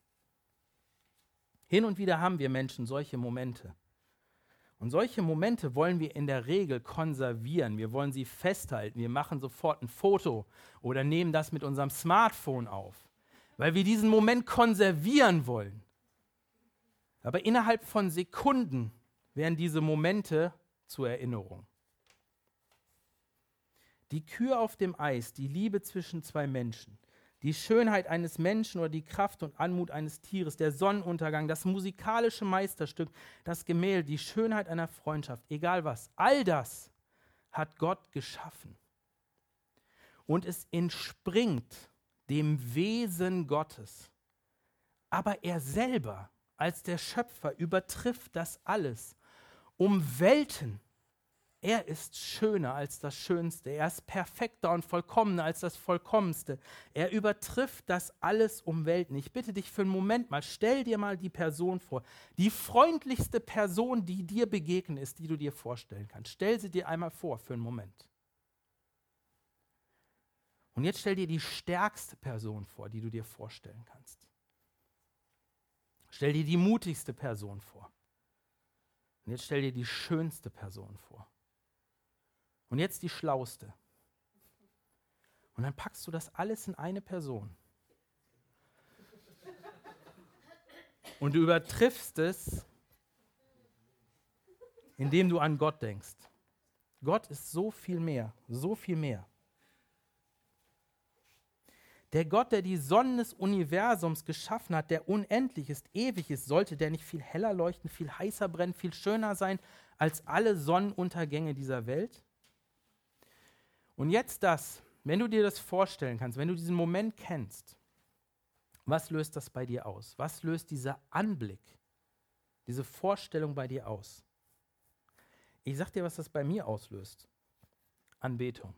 Hin und wieder haben wir Menschen solche Momente. Und solche Momente wollen wir in der Regel konservieren. Wir wollen sie festhalten. Wir machen sofort ein Foto oder nehmen das mit unserem Smartphone auf, weil wir diesen Moment konservieren wollen. Aber innerhalb von Sekunden werden diese Momente zur Erinnerung. Die Kühe auf dem Eis, die Liebe zwischen zwei Menschen, die Schönheit eines Menschen oder die Kraft und Anmut eines Tieres, der Sonnenuntergang, das musikalische Meisterstück, das Gemälde, die Schönheit einer Freundschaft, egal was, all das hat Gott geschaffen. Und es entspringt dem Wesen Gottes. Aber er selber als der Schöpfer übertrifft das alles um Welten. Er ist schöner als das Schönste. Er ist perfekter und vollkommener als das Vollkommenste. Er übertrifft das alles um Welten. Ich bitte dich für einen Moment mal, stell dir mal die Person vor. Die freundlichste Person, die dir begegnet ist, die du dir vorstellen kannst. Stell sie dir einmal vor für einen Moment. Und jetzt stell dir die stärkste Person vor, die du dir vorstellen kannst. Stell dir die mutigste Person vor. Und jetzt stell dir die schönste Person vor. Und jetzt die schlauste. Und dann packst du das alles in eine Person. Und du übertriffst es, indem du an Gott denkst. Gott ist so viel mehr, so viel mehr. Der Gott, der die Sonnen des Universums geschaffen hat, der unendlich ist, ewig ist, sollte der nicht viel heller leuchten, viel heißer brennen, viel schöner sein als alle Sonnenuntergänge dieser Welt? Und jetzt das, wenn du dir das vorstellen kannst, wenn du diesen Moment kennst, was löst das bei dir aus? Was löst dieser Anblick, diese Vorstellung bei dir aus? Ich sag dir, was das bei mir auslöst. Anbetung.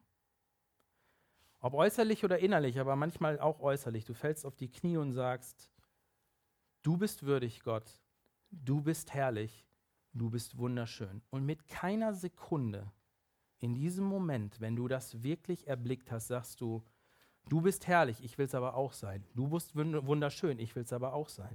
Ob äußerlich oder innerlich, aber manchmal auch äußerlich. Du fällst auf die Knie und sagst, du bist würdig, Gott, du bist herrlich, du bist wunderschön. Und mit keiner Sekunde in diesem Moment, wenn du das wirklich erblickt hast, sagst du, du bist herrlich, ich will es aber auch sein. Du bist wunderschön, ich will es aber auch sein.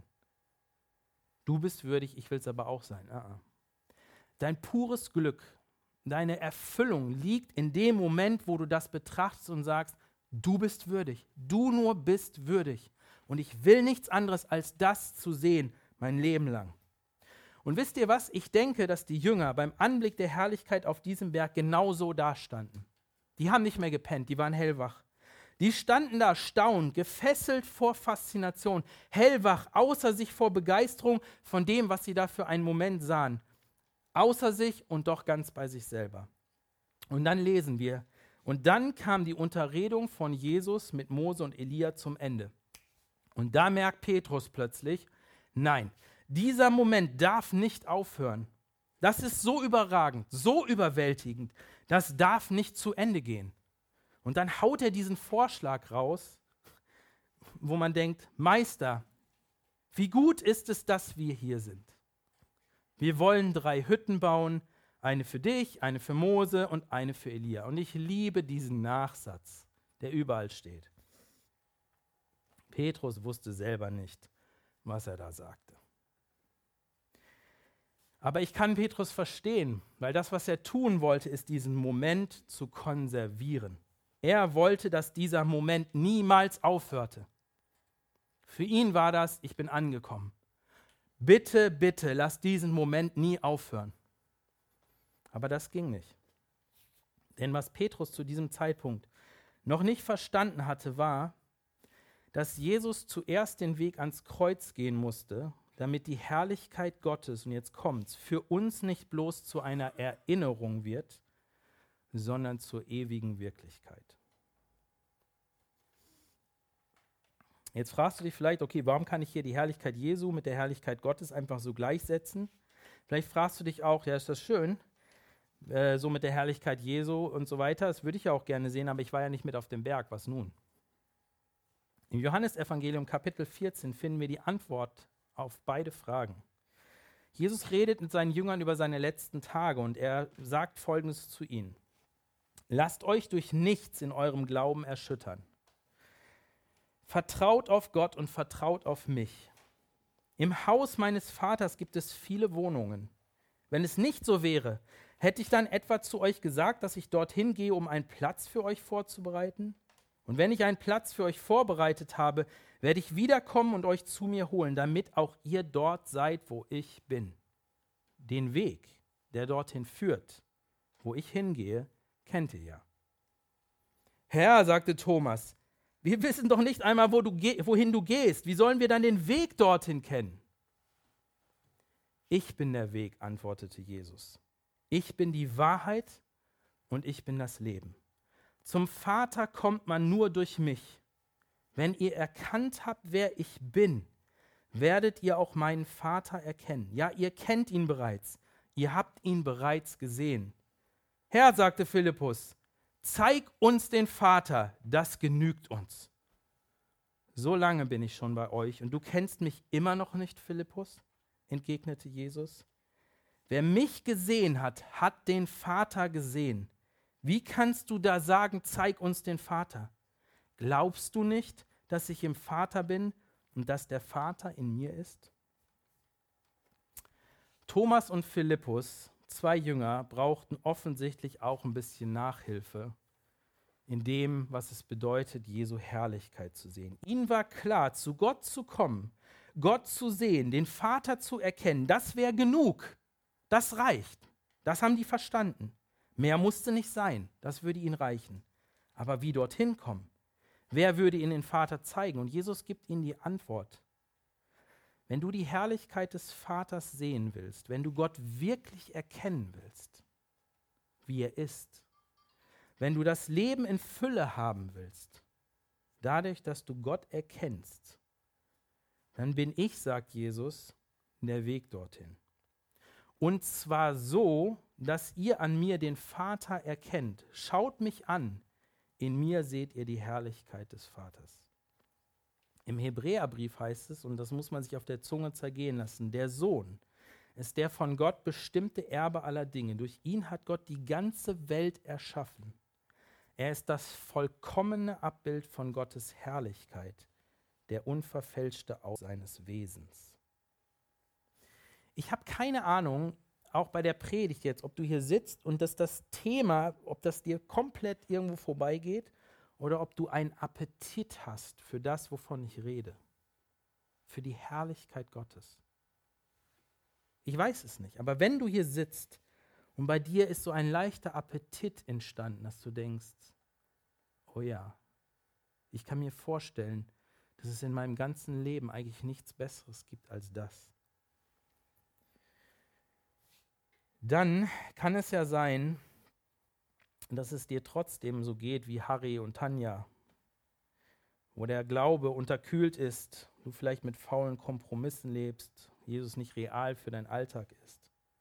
Du bist würdig, ich will es aber auch sein. Uh-uh. Dein pures Glück, deine Erfüllung liegt in dem Moment, wo du das betrachtest und sagst, du bist würdig, du nur bist würdig. Und ich will nichts anderes, als das zu sehen, mein Leben lang. Und wisst ihr was? Ich denke, dass die Jünger beim Anblick der Herrlichkeit auf diesem Berg genauso dastanden. Die haben nicht mehr gepennt, die waren hellwach. Die standen da staunend, gefesselt vor Faszination, hellwach, außer sich vor Begeisterung von dem, was sie da für einen Moment sahen. Außer sich und doch ganz bei sich selber. Und dann lesen wir, und dann kam die Unterredung von Jesus mit Mose und Elia zum Ende. Und da merkt Petrus plötzlich, nein, dieser Moment darf nicht aufhören. Das ist so überragend, so überwältigend, das darf nicht zu Ende gehen. Und dann haut er diesen Vorschlag raus, wo man denkt, Meister, wie gut ist es, dass wir hier sind. Wir wollen drei Hütten bauen, eine für dich, eine für Mose und eine für Elia. Und ich liebe diesen Nachsatz, der überall steht. Petrus wusste selber nicht, was er da sagte. Aber ich kann Petrus verstehen, weil das, was er tun wollte, ist, diesen Moment zu konservieren. Er wollte, dass dieser Moment niemals aufhörte. Für ihn war das, ich bin angekommen. Bitte, bitte, lass diesen Moment nie aufhören. Aber das ging nicht. Denn was Petrus zu diesem Zeitpunkt noch nicht verstanden hatte, war, dass Jesus zuerst den Weg ans Kreuz gehen musste, damit die Herrlichkeit Gottes, und jetzt kommt's, für uns nicht bloß zu einer Erinnerung wird, sondern zur ewigen Wirklichkeit. Jetzt fragst du dich vielleicht, okay, warum kann ich hier die Herrlichkeit Jesu mit der Herrlichkeit Gottes einfach so gleichsetzen? Vielleicht fragst du dich auch, ja, ist das schön, äh, so mit der Herrlichkeit Jesu und so weiter. Das würde ich ja auch gerne sehen, aber ich war ja nicht mit auf dem Berg. Was nun? Im Johannesevangelium Kapitel vierzehn finden wir die Antwort auf beide Fragen. Jesus redet mit seinen Jüngern über seine letzten Tage und er sagt Folgendes zu ihnen. Lasst euch durch nichts in eurem Glauben erschüttern. Vertraut auf Gott und vertraut auf mich. Im Haus meines Vaters gibt es viele Wohnungen. Wenn es nicht so wäre, hätte ich dann etwa zu euch gesagt, dass ich dorthin gehe, um einen Platz für euch vorzubereiten? Und wenn ich einen Platz für euch vorbereitet habe, werde ich wiederkommen und euch zu mir holen, damit auch ihr dort seid, wo ich bin. Den Weg, der dorthin führt, wo ich hingehe, kennt ihr ja. Herr, sagte Thomas, wir wissen doch nicht einmal, wo du ge- wohin du gehst. Wie sollen wir dann den Weg dorthin kennen? Ich bin der Weg, antwortete Jesus. Ich bin die Wahrheit und ich bin das Leben. Zum Vater kommt man nur durch mich. Wenn ihr erkannt habt, wer ich bin, werdet ihr auch meinen Vater erkennen. Ja, ihr kennt ihn bereits. Ihr habt ihn bereits gesehen. Herr, sagte Philippus, zeig uns den Vater, das genügt uns. So lange bin ich schon bei euch und du kennst mich immer noch nicht, Philippus? Entgegnete Jesus. Wer mich gesehen hat, hat den Vater gesehen. Wie kannst du da sagen, zeig uns den Vater? Glaubst du nicht, dass ich im Vater bin und dass der Vater in mir ist? Thomas und Philippus, zwei Jünger, brauchten offensichtlich auch ein bisschen Nachhilfe in dem, was es bedeutet, Jesu Herrlichkeit zu sehen. Ihnen war klar, zu Gott zu kommen, Gott zu sehen, den Vater zu erkennen, das wäre genug. Das reicht. Das haben die verstanden. Mehr musste nicht sein. Das würde ihnen reichen. Aber wie dorthin kommen? Wer würde ihnen den Vater zeigen? Und Jesus gibt ihnen die Antwort. Wenn du die Herrlichkeit des Vaters sehen willst, wenn du Gott wirklich erkennen willst, wie er ist, wenn du das Leben in Fülle haben willst, dadurch, dass du Gott erkennst, dann bin ich, sagt Jesus, der Weg dorthin. Und zwar so, dass ihr an mir den Vater erkennt. Schaut mich an, in mir seht ihr die Herrlichkeit des Vaters. Im Hebräerbrief heißt es, und das muss man sich auf der Zunge zergehen lassen, der Sohn ist der von Gott bestimmte Erbe aller Dinge. Durch ihn hat Gott die ganze Welt erschaffen. Er ist das vollkommene Abbild von Gottes Herrlichkeit, der unverfälschte Ausdruck seines Wesens. Ich habe keine Ahnung, auch bei der Predigt jetzt, ob du hier sitzt und dass das Thema, ob das dir komplett irgendwo vorbeigeht oder ob du einen Appetit hast für das, wovon ich rede, für die Herrlichkeit Gottes. Ich weiß es nicht, aber wenn du hier sitzt und bei dir ist so ein leichter Appetit entstanden, dass du denkst, oh ja, ich kann mir vorstellen, dass es in meinem ganzen Leben eigentlich nichts Besseres gibt als das. Dann kann es ja sein, dass es dir trotzdem so geht wie Harry und Tanja, wo der Glaube unterkühlt ist, du vielleicht mit faulen Kompromissen lebst, Jesus nicht real für deinen Alltag ist.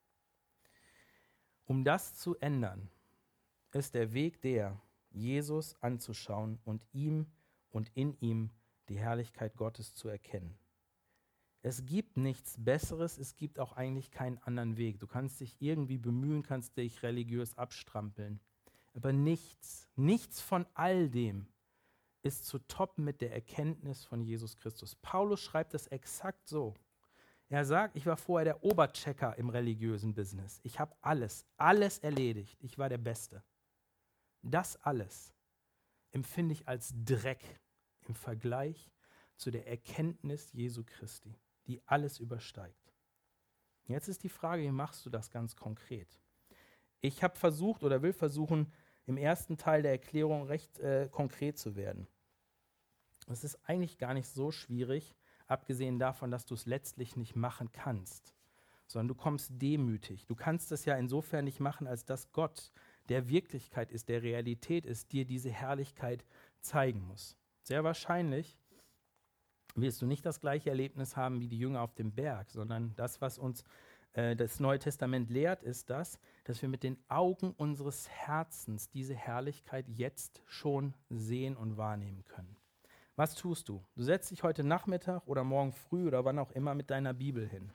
Um das zu ändern, ist der Weg der, Jesus anzuschauen und ihm und in ihm die Herrlichkeit Gottes zu erkennen. Es gibt nichts Besseres, es gibt auch eigentlich keinen anderen Weg. Du kannst dich irgendwie bemühen, kannst dich religiös abstrampeln. Aber nichts, nichts von all dem ist zu toppen mit der Erkenntnis von Jesus Christus. Paulus schreibt das exakt so. Er sagt, ich war vorher der Oberchecker im religiösen Business. Ich habe alles, alles erledigt. Ich war der Beste. Das alles empfinde ich als Dreck im Vergleich zu der Erkenntnis Jesu Christi, die alles übersteigt. Jetzt ist die Frage, wie machst du das ganz konkret? Ich habe versucht oder will versuchen, im ersten Teil der Erklärung recht äh, konkret zu werden. Es ist eigentlich gar nicht so schwierig, abgesehen davon, dass du es letztlich nicht machen kannst, sondern du kommst demütig. Du kannst es ja insofern nicht machen, als dass Gott, der Wirklichkeit ist, der Realität ist, dir diese Herrlichkeit zeigen muss. Sehr wahrscheinlich wirst du nicht das gleiche Erlebnis haben wie die Jünger auf dem Berg, sondern das, was uns äh, das Neue Testament lehrt, ist das, dass wir mit den Augen unseres Herzens diese Herrlichkeit jetzt schon sehen und wahrnehmen können. Was tust du? Du setzt dich heute Nachmittag oder morgen früh oder wann auch immer mit deiner Bibel hin.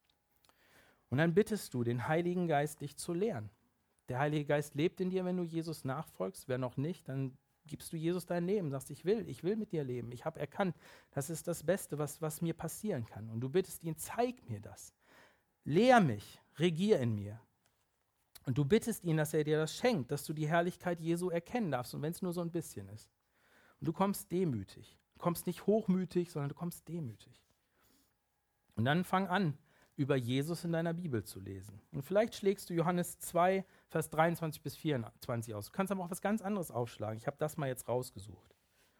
Und dann bittest du den Heiligen Geist, dich zu lehren. Der Heilige Geist lebt in dir, wenn du Jesus nachfolgst. Wer noch nicht, dann gibst du Jesus dein Leben, sagst, ich will, ich will mit dir leben. Ich habe erkannt, das ist das Beste, was, was mir passieren kann. Und du bittest ihn, zeig mir das. Lehr mich, regier in mir. Und du bittest ihn, dass er dir das schenkt, dass du die Herrlichkeit Jesu erkennen darfst, und wenn es nur so ein bisschen ist. Und du kommst demütig. Du kommst nicht hochmütig, sondern du kommst demütig. Und dann fang an, über Jesus in deiner Bibel zu lesen. Und vielleicht schlägst du Johannes zwei, Vers dreiundzwanzig bis vierundzwanzig aus. Du kannst aber auch was ganz anderes aufschlagen. Ich habe das mal jetzt rausgesucht.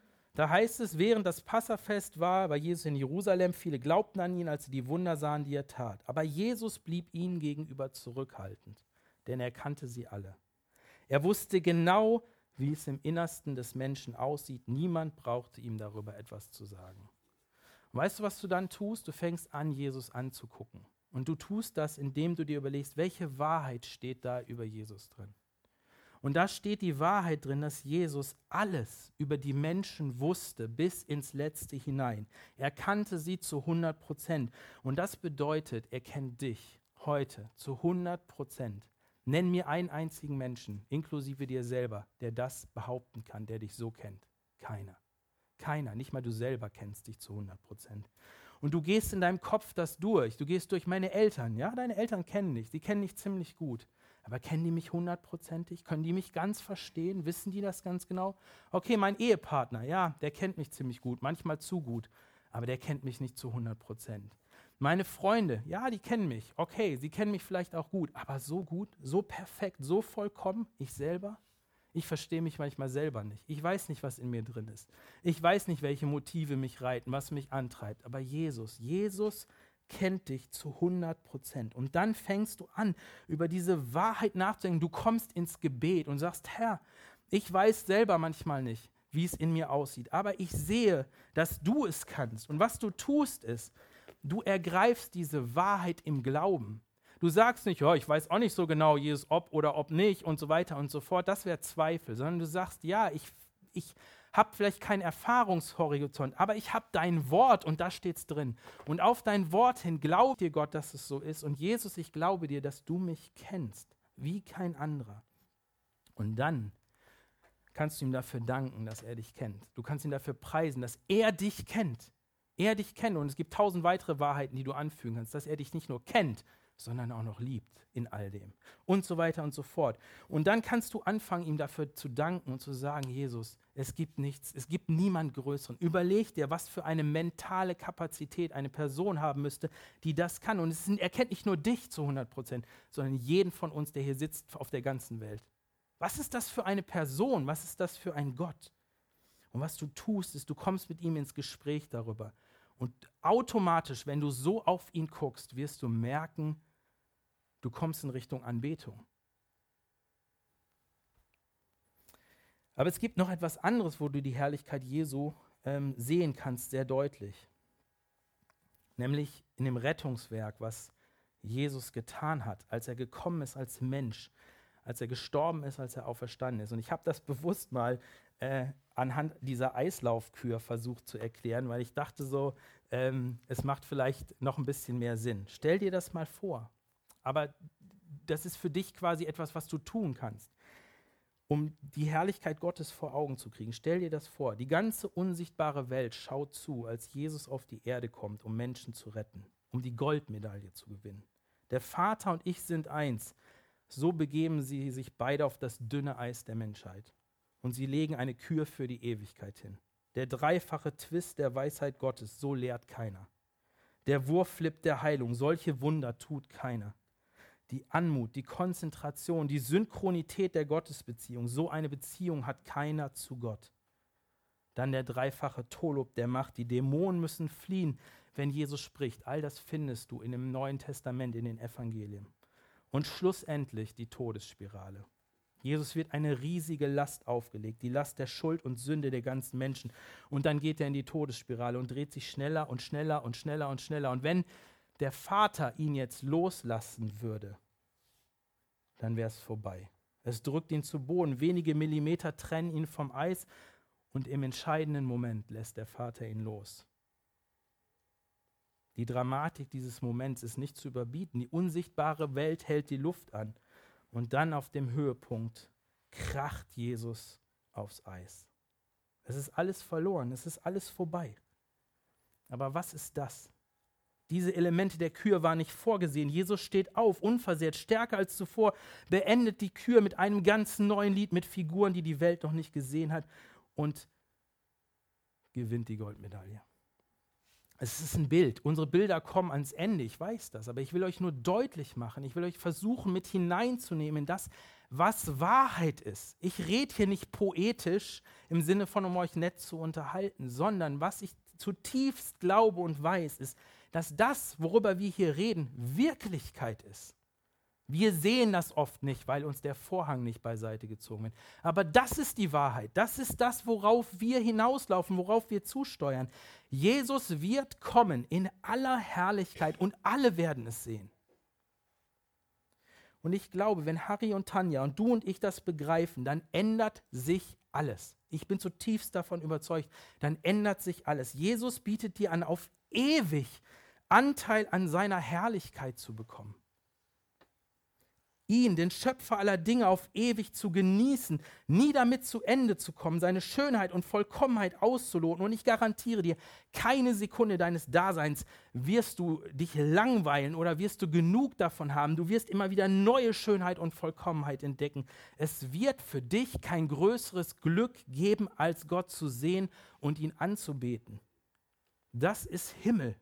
Da heißt es, während das Passafest war, war Jesus in Jerusalem. Viele glaubten an ihn, als sie die Wunder sahen, die er tat. Aber Jesus blieb ihnen gegenüber zurückhaltend, denn er kannte sie alle. Er wusste genau, wie es im Innersten des Menschen aussieht. Niemand brauchte ihm darüber etwas zu sagen. Und weißt du, was du dann tust? Du fängst an, Jesus anzugucken. Und du tust das, indem du dir überlegst, welche Wahrheit steht da über Jesus drin. Und da steht die Wahrheit drin, dass Jesus alles über die Menschen wusste, bis ins Letzte hinein. Er kannte sie zu hundert Prozent. Und das bedeutet, er kennt dich heute zu hundert Prozent. Nenn mir einen einzigen Menschen, inklusive dir selber, der das behaupten kann, der dich so kennt. Keiner. Keiner, nicht mal du selber kennst dich zu hundert Prozent. Und du gehst in deinem Kopf das durch. Du gehst durch meine Eltern. Ja, deine Eltern kennen dich, die kennen dich ziemlich gut. Aber kennen die mich hundertprozentig? Können die mich ganz verstehen? Wissen die das ganz genau? Okay, mein Ehepartner, ja, der kennt mich ziemlich gut, manchmal zu gut, aber der kennt mich nicht zu hundert Prozent. Meine Freunde, ja, die kennen mich. Okay, sie kennen mich vielleicht auch gut, aber so gut, so perfekt, so vollkommen, ich selber? Ich verstehe mich manchmal selber nicht. Ich weiß nicht, was in mir drin ist. Ich weiß nicht, welche Motive mich reiten, was mich antreibt. Aber Jesus, Jesus kennt dich zu hundert Prozent. Und dann fängst du an, über diese Wahrheit nachzudenken. Du kommst ins Gebet und sagst, Herr, ich weiß selber manchmal nicht, wie es in mir aussieht. Aber ich sehe, dass du es kannst. Und was du tust ist, du ergreifst diese Wahrheit im Glauben. Du sagst nicht, ja, ich weiß auch nicht so genau, Jesus, ob oder ob nicht und so weiter und so fort. Das wäre Zweifel. Sondern du sagst, ja, ich, ich habe vielleicht keinen Erfahrungshorizont, aber ich habe dein Wort und da steht es drin. Und auf dein Wort hin glaubt dir Gott, dass es so ist. Und Jesus, ich glaube dir, dass du mich kennst, wie kein anderer. Und dann kannst du ihm dafür danken, dass er dich kennt. Du kannst ihn dafür preisen, dass er dich kennt. Er dich kennt. Und es gibt tausend weitere Wahrheiten, die du anfügen kannst, dass er dich nicht nur kennt, sondern auch noch liebt in all dem und so weiter und so fort. Und dann kannst du anfangen, ihm dafür zu danken und zu sagen, Jesus, es gibt nichts, es gibt niemand Größeren. Überleg dir, was für eine mentale Kapazität eine Person haben müsste, die das kann. Und es sind, er kennt nicht nur dich zu hundert Prozent, sondern jeden von uns, der hier sitzt auf der ganzen Welt. Was ist das für eine Person? Was ist das für ein Gott? Und was du tust, ist, du kommst mit ihm ins Gespräch darüber. Und automatisch, wenn du so auf ihn guckst, wirst du merken, du kommst in Richtung Anbetung. Aber es gibt noch etwas anderes, wo du die Herrlichkeit Jesu ähm, sehen kannst, sehr deutlich. Nämlich in dem Rettungswerk, was Jesus getan hat, als er gekommen ist als Mensch, als er gestorben ist, als er auferstanden ist. Und ich habe das bewusst mal äh, anhand dieser Eislaufkür versucht zu erklären, weil ich dachte so, ähm, es macht vielleicht noch ein bisschen mehr Sinn. Stell dir das mal vor. Aber das ist für dich quasi etwas, was du tun kannst, um die Herrlichkeit Gottes vor Augen zu kriegen. Stell dir das vor. Die ganze unsichtbare Welt schaut zu, als Jesus auf die Erde kommt, um Menschen zu retten, um die Goldmedaille zu gewinnen. Der Vater und ich sind eins. So begeben sie sich beide auf das dünne Eis der Menschheit. Und sie legen eine Kür für die Ewigkeit hin. Der dreifache Twist der Weisheit Gottes, so lehrt keiner. Der Wurfflip der Heilung, solche Wunder tut keiner. Die Anmut, die Konzentration, die Synchronität der Gottesbeziehung, so eine Beziehung hat keiner zu Gott. Dann der dreifache Tolop der Macht, die Dämonen müssen fliehen, wenn Jesus spricht. All das findest du in dem Neuen Testament, in den Evangelien. Und schlussendlich die Todesspirale. Jesus wird eine riesige Last aufgelegt, die Last der Schuld und Sünde der ganzen Menschen. Und dann geht er in die Todesspirale und dreht sich schneller und schneller und schneller und schneller. Und wenn der Vater ihn jetzt loslassen würde, dann wäre es vorbei. Es drückt ihn zu Boden, wenige Millimeter trennen ihn vom Eis und im entscheidenden Moment lässt der Vater ihn los. Die Dramatik dieses Moments ist nicht zu überbieten. Die unsichtbare Welt hält die Luft an. Und dann auf dem Höhepunkt kracht Jesus aufs Eis. Es ist alles verloren, es ist alles vorbei. Aber was ist das? Diese Elemente der Kür waren nicht vorgesehen. Jesus steht auf, unversehrt, stärker als zuvor, beendet die Kür mit einem ganz neuen Lied, mit Figuren, die die Welt noch nicht gesehen hat und gewinnt die Goldmedaille. Es ist ein Bild. Unsere Bilder kommen ans Ende, ich weiß das, aber ich will euch nur deutlich machen, ich will euch versuchen, mit hineinzunehmen in das, was Wahrheit ist. Ich rede hier nicht poetisch im Sinne von, um euch nett zu unterhalten, sondern was ich zutiefst glaube und weiß, ist, dass das, worüber wir hier reden, Wirklichkeit ist. Wir sehen das oft nicht, weil uns der Vorhang nicht beiseite gezogen wird. Aber das ist die Wahrheit. Das ist das, worauf wir hinauslaufen, worauf wir zusteuern. Jesus wird kommen in aller Herrlichkeit und alle werden es sehen. Und ich glaube, wenn Harry und Tanja und du und ich das begreifen, dann ändert sich alles. Ich bin zutiefst davon überzeugt, dann ändert sich alles. Jesus bietet dir an, auf ewig Anteil an seiner Herrlichkeit zu bekommen. Ihn, den Schöpfer aller Dinge, auf ewig zu genießen, nie damit zu Ende zu kommen, seine Schönheit und Vollkommenheit auszuloten. Und ich garantiere dir, keine Sekunde deines Daseins wirst du dich langweilen oder wirst du genug davon haben. Du wirst immer wieder neue Schönheit und Vollkommenheit entdecken. Es wird für dich kein größeres Glück geben, als Gott zu sehen und ihn anzubeten. Das ist Himmel.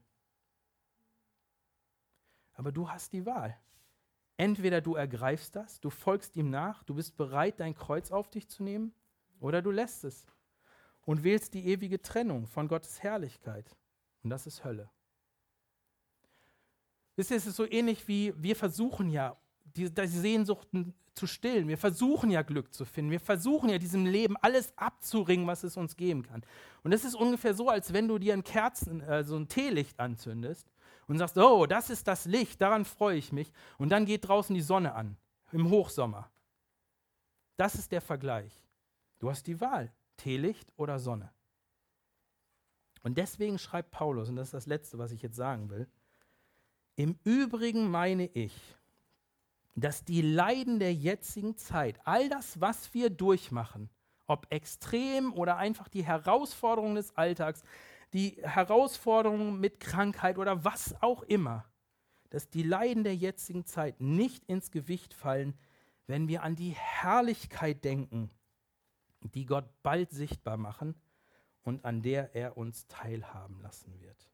Aber du hast die Wahl. Entweder du ergreifst das, du folgst ihm nach, du bist bereit, dein Kreuz auf dich zu nehmen, oder du lässt es und wählst die ewige Trennung von Gottes Herrlichkeit. Und das ist Hölle. Wisst ihr, es ist so ähnlich wie, wir versuchen ja, die, die Sehnsuchten zu stillen. Wir versuchen ja, Glück zu finden. Wir versuchen ja, diesem Leben alles abzuringen, was es uns geben kann. Und es ist ungefähr so, als wenn du dir ein Kerzen, äh, so ein Teelicht anzündest und sagst, oh, das ist das Licht, daran freue ich mich. Und dann geht draußen die Sonne an, im Hochsommer. Das ist der Vergleich. Du hast die Wahl, Teelicht oder Sonne. Und deswegen schreibt Paulus, und das ist das Letzte, was ich jetzt sagen will, im Übrigen meine ich, dass die Leiden der jetzigen Zeit, all das, was wir durchmachen, ob extrem oder einfach die Herausforderungen des Alltags, die Herausforderungen mit Krankheit oder was auch immer, dass die Leiden der jetzigen Zeit nicht ins Gewicht fallen, wenn wir an die Herrlichkeit denken, die Gott bald sichtbar machen und an der er uns teilhaben lassen wird.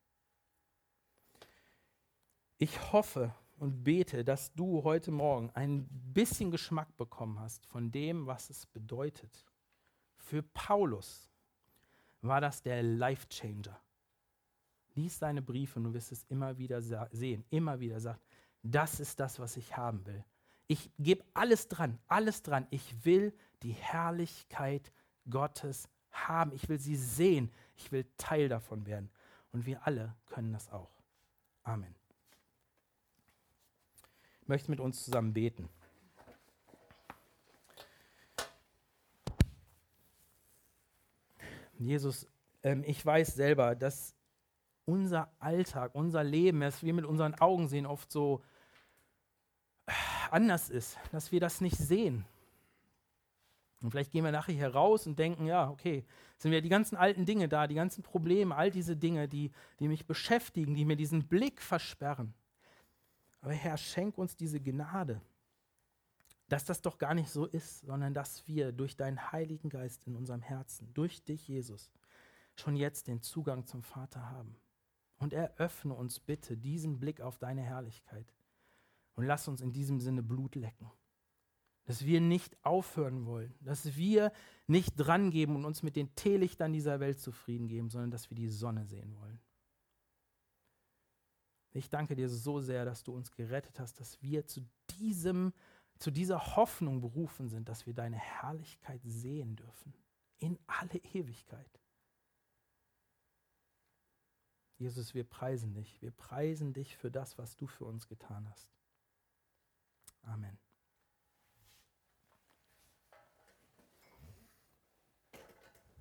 Ich hoffe und bete, dass du heute Morgen ein bisschen Geschmack bekommen hast von dem, was es bedeutet. Für Paulus war das der Life-Changer. Lies seine Briefe und du wirst es immer wieder sehen, immer wieder sagt, das ist das, was ich haben will. Ich gebe alles dran, alles dran. Ich will die Herrlichkeit Gottes haben. Ich will sie sehen. Ich will Teil davon werden. Und wir alle können das auch. Amen. Ich möchte mit uns zusammen beten. Jesus, ähm, ich weiß selber, dass unser Alltag, unser Leben, das wir mit unseren Augen sehen, oft so anders ist, dass wir das nicht sehen. Und vielleicht gehen wir nachher hier raus und denken, ja, okay, sind wir die ganzen alten Dinge da, die ganzen Probleme, all diese Dinge, die, die mich beschäftigen, die mir diesen Blick versperren. Aber Herr, schenk uns diese Gnade, dass das doch gar nicht so ist, sondern dass wir durch deinen Heiligen Geist in unserem Herzen, durch dich, Jesus, schon jetzt den Zugang zum Vater haben. Und eröffne uns bitte diesen Blick auf deine Herrlichkeit und lass uns in diesem Sinne Blut lecken. Dass wir nicht aufhören wollen, dass wir nicht drangeben und uns mit den Teelichtern dieser Welt zufrieden geben, sondern dass wir die Sonne sehen wollen. Ich danke dir so sehr, dass du uns gerettet hast, dass wir zu diesem, zu dieser Hoffnung berufen sind, dass wir deine Herrlichkeit sehen dürfen, in alle Ewigkeit. Jesus, wir preisen dich, wir preisen dich für das, was du für uns getan hast. Amen.